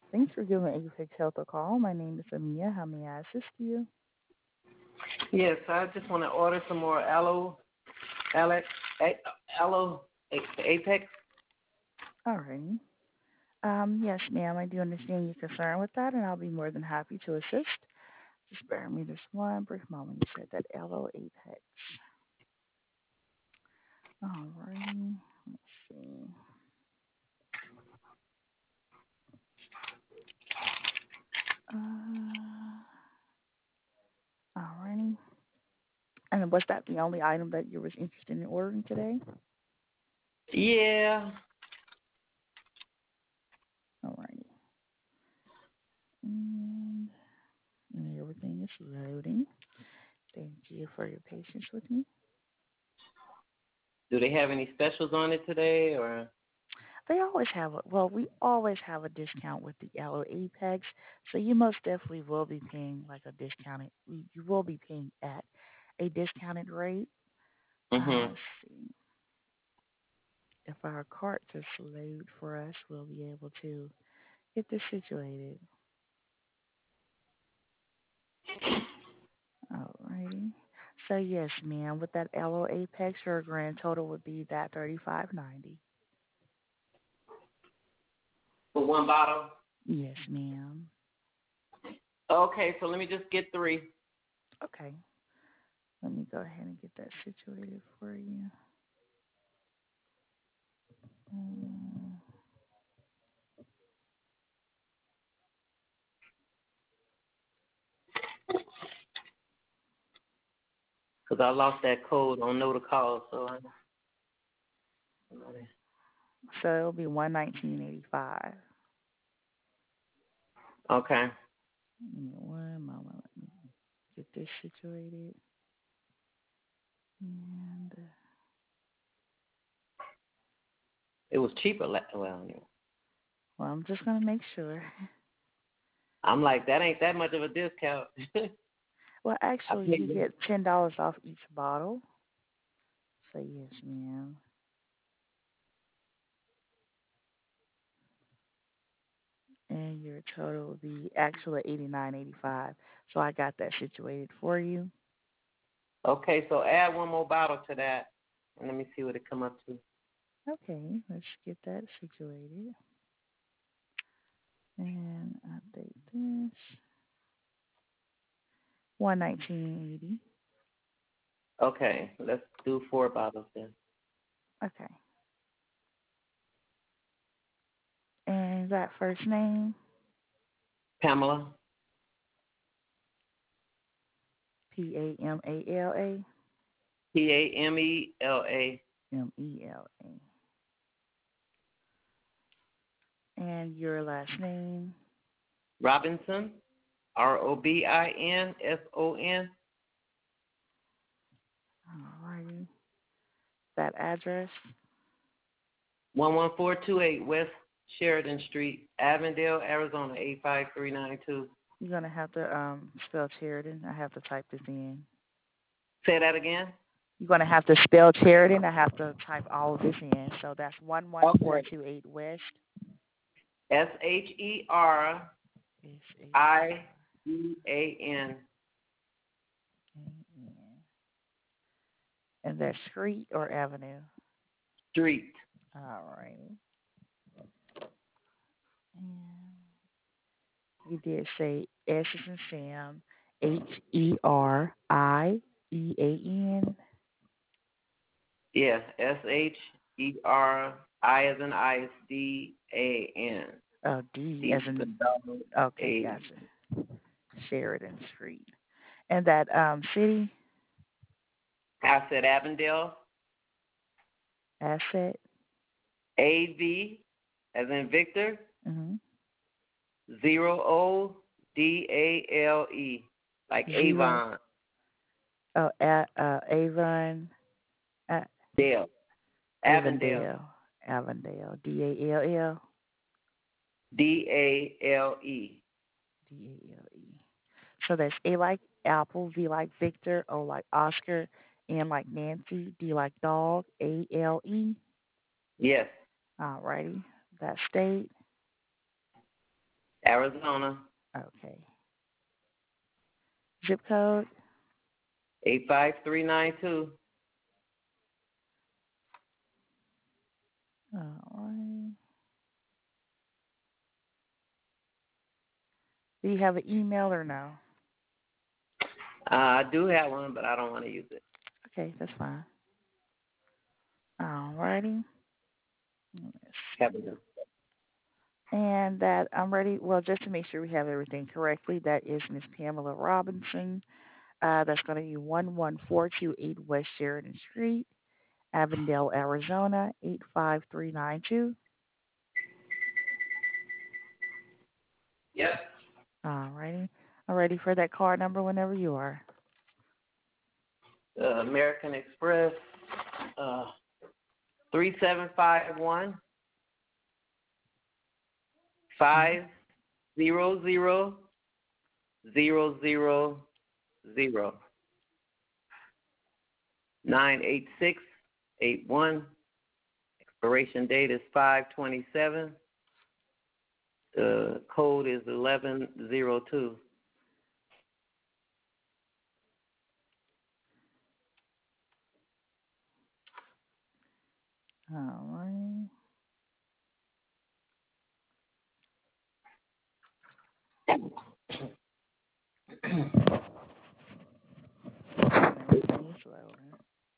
Thanks for giving Apex Health a call. My name is Amia. How may I assist you? Yes, I just want to order some more Alex, aloe, Apex. All right. Yes, ma'am, I do understand your concern with that, and I'll be more than happy to assist. Just bear with me just one brief moment. You said that Aloe Apex. All righty. Let's see. Uh, all righty. And was that the only item that you was interested in ordering today? Yeah. All righty. And everything is loading. Thank you for your patience with me. Do they have any specials on it today, or? They always have we always have a discount with the Aloe Apex, so you most definitely will be paying like a discounted. You will be paying at a discounted rate. Mhm. Let's see. If our cart just load for us, we'll be able to get this situated. Alrighty. So yes, ma'am, with that Aloe Apex, your grand total would be that $35.90. For one bottle. Yes, ma'am. Okay, so let me just get 3. Okay. Let me go ahead and get that situated for you. Mm. Because I lost that code on know to call, so I. So it'll be 119.85. Okay. One moment, let me get this situated. And It was cheaper. well, I'm just gonna make sure. I'm like, that ain't that much of a discount. Well, I actually, paid you get $10 off each bottle. So yes, ma'am. And your total will be actually 89.85. So I got that situated for you. Okay, so add one more bottle to that, and let me see what it come up to. Okay, let's get that situated. And update this. 119.80. Okay, let's do 4 bottles then. Okay. And that first name, Pamela. Pamala. Pamela. Mela. And your last name. Robinson. Robinson. Alrighty. That address. 11428 West Sheridan Street, Avondale, Arizona 85392. You're gonna have to spell Sheridan. I have to type this in. Say that again. You're gonna have to spell Sheridan. I have to type all of this in. So that's Okay. 11428 West. SHERIDAN. And that's street or avenue. Street. Alrighty. And you did say S is in Sam, HERIDAN. Yeah, SHERI as in ICDAN. Oh, D D as as in in dog. okay, A. gotcha. Sheridan Street. And that city I said Avondale. asset. AV as in Victor. Mm-hmm. 0ODALE. Like Zero. Avon. Oh, Avon. Uh, Dale. Avondale. Avondale. Avondale. DALL. DALE. DALE. So that's A like Apple, V like Victor, O like Oscar, N like Nancy, D like dog, ALE. Yes. Alrighty. That state. Arizona. Okay. Zip code? 85392. All right. Do you have an email or no? I do have one, but I don't want to use it. Okay, that's fine. All righty. Have it. And that I'm ready. Well, just to make sure we have everything correctly, that is Miss Pamela Robinson. That's going to be 11428 West Sheridan Street, Avondale, Arizona, 85392. Yep. All righty. I'm ready for that card number whenever you are. American Express, 3751 500 98681. Expiration date is 5/27. The code is 1102. All right. Everything is loading.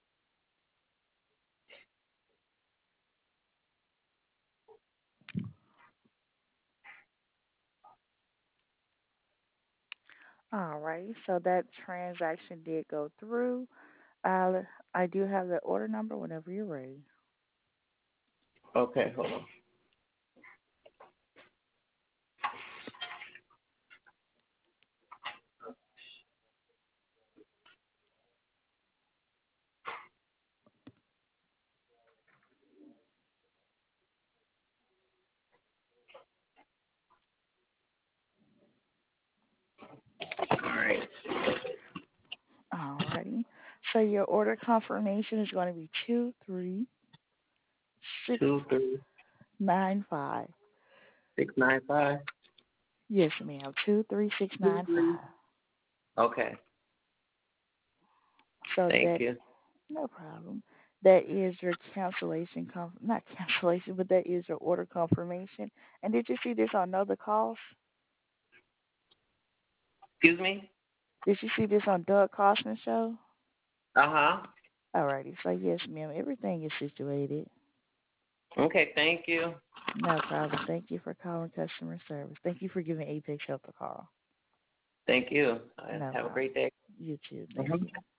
All right. So that transaction did go through. I do have the order number whenever you're ready. Okay, hold on. All right. All righty. So your order confirmation is going to be 23695. 23695. Yes, ma'am. 23695. Okay. So Thank that, you. no problem. That is your cancellation, not cancellation, but that is your order confirmation. And did you see this on Know the Cost? Excuse me? Did you see this on Doug Costner show? Uh-huh. Alrighty. So yes, ma'am. Everything is situated. Okay, thank you. No problem. Thank you for calling customer service. Thank you for giving Apex Health a call. Thank you. No Have a problem. great day. You too. Thank Mhm. you.